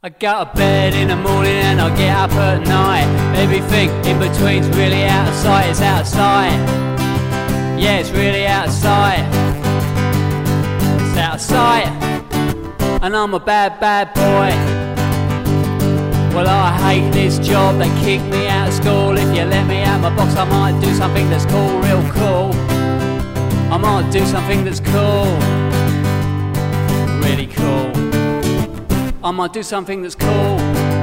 I go to bed in the morning and I get up at night. Everything in between's really out of sight, it's out of sight. Yeah, it's really out of sight. It's out of sight. And I'm a bad, bad boy. Well, I hate this job, they kick me out of school. If you let me out my box, I might do something that's cool, real cool. I might do something that's cool, really cool. I might do something that's cool.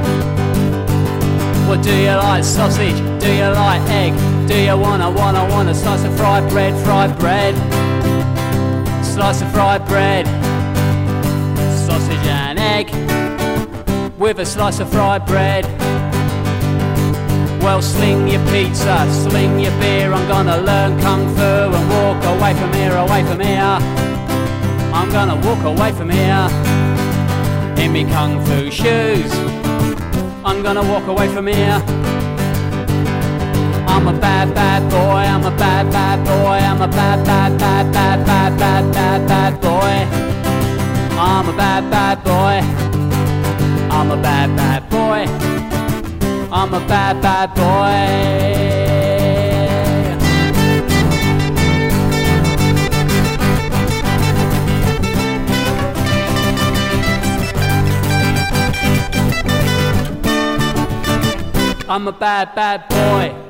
What do you like? Sausage? Do you like egg? Do you want a slice of fried bread? Fried bread. Slice of fried bread. Sausage and egg with a slice of fried bread. Well, sling your pizza, sling your beer. I'm gonna learn kung fu and walk away from here, away from here. I'm gonna walk away from here in me kung fu shoes. I'm gonna walk away from here. I'm a bad, bad boy. I'm a bad, bad boy. I'm a bad, bad, bad, bad, bad, bad, bad, bad boy. I'm a bad, bad boy. I'm a bad, bad boy. I'm a bad, bad boy. I'm a bad, bad boy.